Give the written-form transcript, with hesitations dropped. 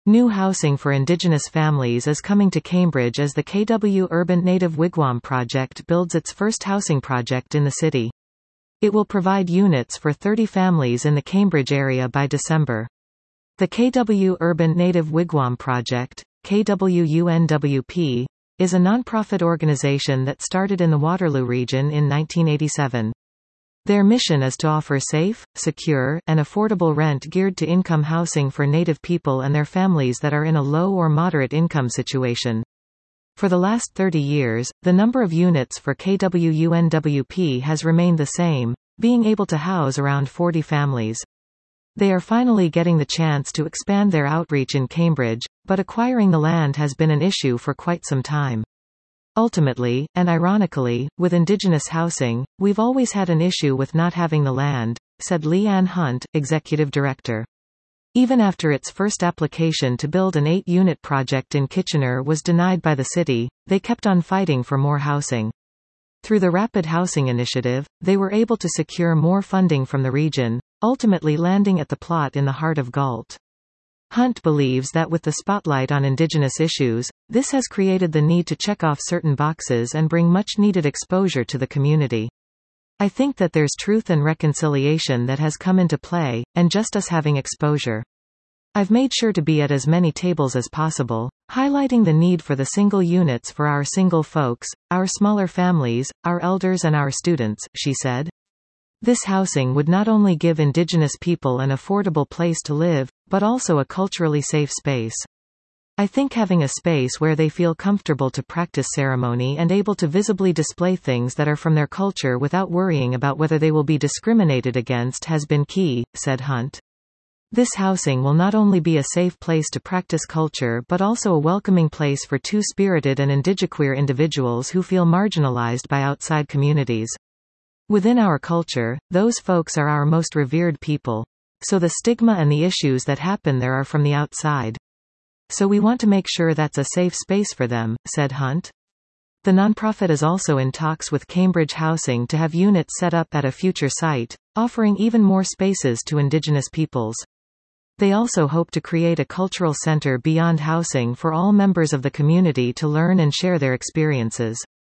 New housing for Indigenous families is coming to Cambridge as the KW Urban Native Wigwam Project builds its first housing project in the city. It will provide units for 30 families in the Cambridge area by December. The KW Urban Native Wigwam Project, KWUNWP, is a non-profit organization that started in the Waterloo region in 1987. Their mission is to offer safe, secure, and affordable rent-geared to income housing for Native people and their families that are in a low or moderate income situation. For the last 30 years, the number of units for KWUNWP has remained the same, being able to house around 40 families. They are finally getting the chance to expand their outreach in Cambridge, but acquiring the land has been an issue for quite some time. Ultimately, and ironically, with Indigenous housing, we've always had an issue with not having the land, said Leanne Hunt, executive director. Even after its first application to build an 8-unit project in Kitchener was denied by the city, they kept on fighting for more housing. Through the Rapid Housing Initiative, they were able to secure more funding from the region, ultimately landing at the plot in the heart of Galt. Hunt believes that with the spotlight on Indigenous issues, this has created the need to check off certain boxes and bring much-needed exposure to the community. I think that there's truth and reconciliation that has come into play, and just us having exposure. I've made sure to be at as many tables as possible, highlighting the need for the single units for our single folks, our smaller families, our elders and our students, she said. This housing would not only give Indigenous people an affordable place to live, but also a culturally safe space. I think having a space where they feel comfortable to practice ceremony and able to visibly display things that are from their culture without worrying about whether they will be discriminated against has been key, said Hunt. This housing will not only be a safe place to practice culture but also a welcoming place for two-spirited and indigiqueer individuals who feel marginalized by outside communities. Within our culture, those folks are our most revered people. So the stigma and the issues that happen there are from the outside. So we want to make sure that's a safe space for them, said Hunt. The nonprofit is also in talks with Cambridge Housing to have units set up at a future site, offering even more spaces to Indigenous peoples. They also hope to create a cultural center beyond housing for all members of the community to learn and share their experiences.